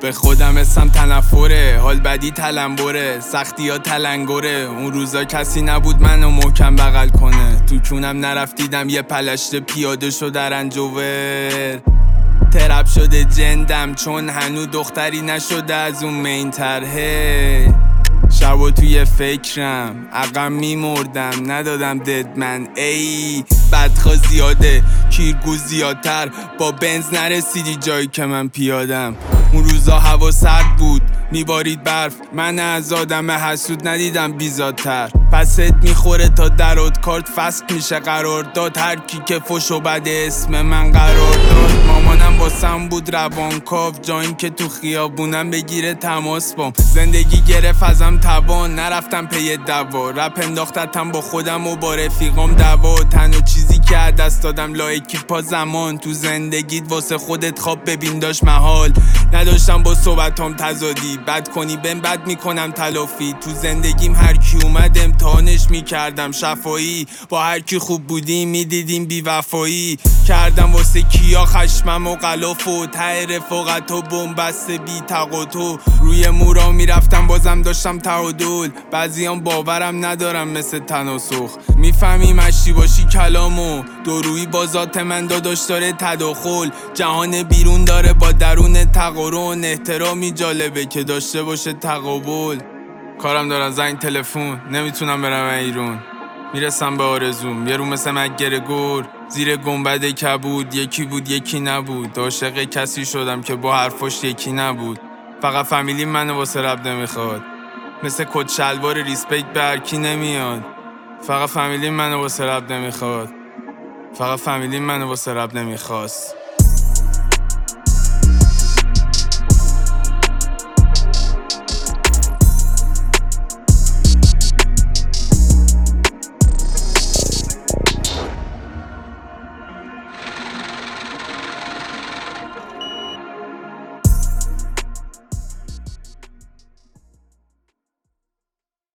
به خودم اسم تنفره، حال بدی تلنبره، سختی ها تلنگره. اون روزا کسی نبود منو محکم بغل کنه، تو کونم نرفت دیدم یه پلشت پیاده شو در انجوور. ترپ شده جندم چون هنو دختری نشده از اون مین طرحه. شبا توی فکرم عقم میمردم ندادم ددمن. ای بدخوا زیاده کیرگو زیادتر، با بنز نرسیدی جایی که من پیادم. اون روزا هوا سرد بود میبارید برف، من از آدم حسود ندیدم بیزادتر. پست میخوره تا درات کارت فسق میشه قرار داد، هر کی که فشو بده اسم من قرار داد. مامانم واسم بود روانکاو، جایی که تو خیابونم بگیره تماس بام. زندگی گرفت ازم توان نرفتم پی دوا، رپ انداختتم با خودم و با رفیقام دوا. تنها چیزی که دست دادم لایکی پا زمان، تو زندگیت واسه خودت خواب ببین داشت محال. نداشتم با صحبتام تضادی، بد کنی بهم بد میکنم تلافی. تو زندگیم هر کی اومد امتحانش میکردم شفایی، با هر کی خوب بودیم میدیدیم بیوفایی. کردم واسه کیا خشمم و غلاف و ته رفاقت و بومبسته بی تقاطع. روی مورا میرفتم بازم داشتم تعادل، بعضیام باورم ندارم مثل تناسخ. میفهمی مشتی باشی کلامو دورویی با ذات من داداش داره تداخل. جهان بیرون داره با درون تقارن، احترامی جالبه که داشته باشه تقابل. کارم دارم زنگ تلفن نمیتونم برم ایرون، میرسم به آرزوم. یه رو مثل مک‌گرگور زیر گنبد کبود، یکی بود یکی نبود. عاشق کسی شدم که با حرفاش یکی نبود. فقط فامیلی منو واسه رب نمیخواد، مثل کت شلوار ریسپکت به هرکی نمیاد. فقط فامیلی منو واسه رب نمیخواد، فقط فامیلی منو واسه رب نمیخواست.